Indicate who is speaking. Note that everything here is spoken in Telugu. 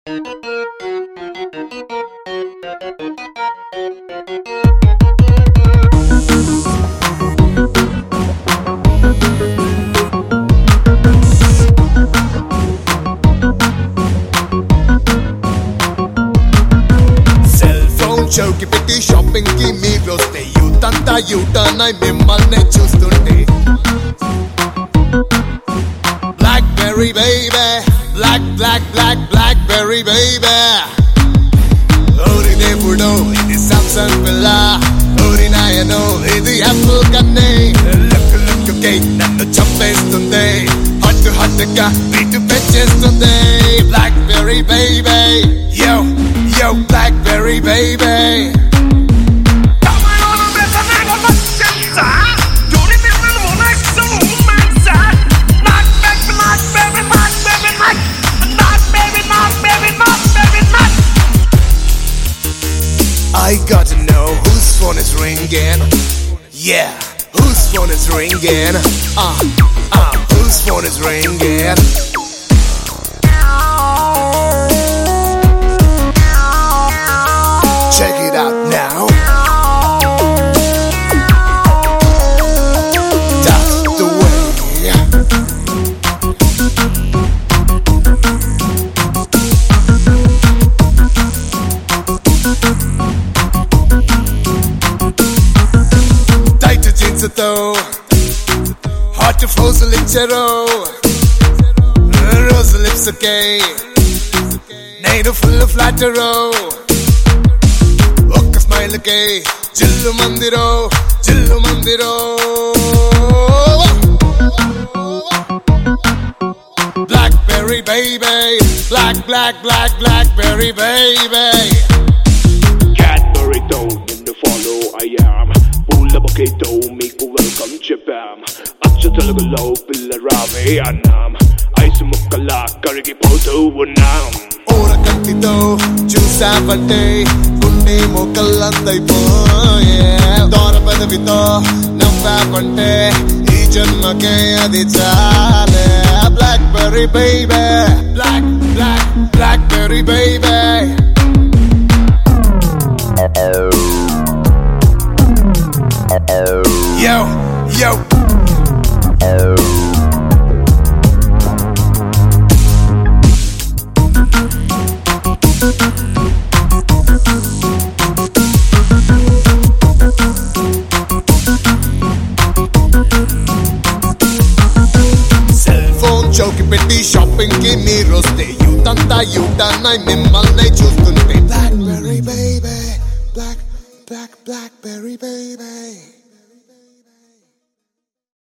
Speaker 1: చౌకి పెట్టి షాపింగ్ కి మీరొస్తే యూత్ అంతా యూటర్న్ అయి మిమ్మల్ని చూస్తుంటే blackberry baby blackberry baby ఓరినేపుడో ఇది సామ్సంగ్ పిల్ల ఓరినాయనో ఇది యాపిల్ కన్నే లుక్ కేక్ నన్ను చంపేస్తుంది హట్ గా బీటు పెంచేస్తుంది blackberry baby Yo, Blackberry baby. I got to know whose phone is ringing. Yeah, whose phone is ringing? Whose phone is ringing? Check it out now. That's the way. Tight jeans తో హాట్ ఫోజులు ఇచ్చారు రోజు లిప్స్ కే నేను ఫుల్ ఫ్లాటరో స్మైల్ కే జిల్లు మందిరో Blackberry baby Blackberry baby
Speaker 2: Cadbury tone in the follow I am పూల బొకేతో మీకు వెల్కమ్ చెప్పాం అచ్చ తెలుగులో పిల్ల రావే అన్నాం ఐసు ముక్కలా కరిగిపోతూ ఉన్నాం
Speaker 1: ఊర కంటితో చూసావంటే గుండె మొక్కలందైపోయే దూర పెదవితో నవ్వావంటే ఈ జన్మకే అది చాలే Blackberry baby Blackberry baby Yo చౌకి పెట్టి షాపింగ్ కి మీరొస్తే యూత్ అంతా యూటర్న్ అయి మిమ్మల్ని చూస్తుంటే Blackberry baby Blackberry baby